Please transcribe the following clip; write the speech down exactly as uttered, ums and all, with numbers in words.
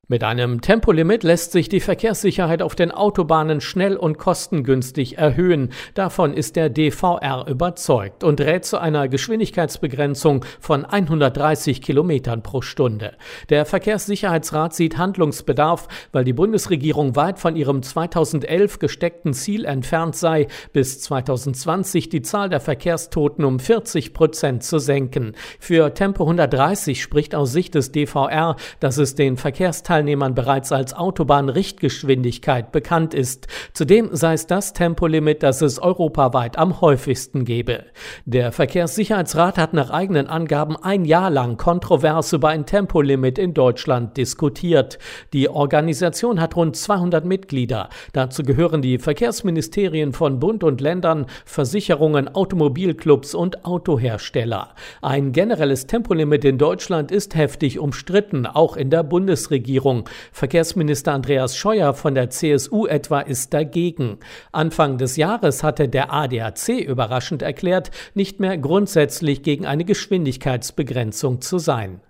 Mit einem Tempolimit lässt sich die Verkehrssicherheit auf den Autobahnen schnell und kostengünstig erhöhen. Davon ist der D V R überzeugt und rät zu einer Geschwindigkeitsbegrenzung von hundertdreißig Kilometern pro Stunde. Der Verkehrssicherheitsrat sieht Handlungsbedarf, weil die Bundesregierung weit von ihrem zweitausendelf gesteckten Ziel entfernt sei, bis zweitausendzwanzig die Zahl der Verkehrstoten um vierzig Prozent zu senken. Für Tempo hundertdreißig spricht aus Sicht des D V R, dass es den Verkehrsteilnehmern Teilnehmern bereits als Autobahnrichtgeschwindigkeit bekannt ist. Zudem sei es das Tempolimit, das es europaweit am häufigsten gebe. Der Verkehrssicherheitsrat hat nach eigenen Angaben ein Jahr lang kontrovers über ein Tempolimit in Deutschland diskutiert. Die Organisation hat rund zweihundert Mitglieder. Dazu gehören die Verkehrsministerien von Bund und Ländern, Versicherungen, Automobilclubs und Autohersteller. Ein generelles Tempolimit in Deutschland ist heftig umstritten, auch in der Bundesregierung. Verkehrsminister Andreas Scheuer von der C S U etwa ist dagegen. Anfang des Jahres hatte der A D A C überraschend erklärt, nicht mehr grundsätzlich gegen eine Geschwindigkeitsbegrenzung zu sein.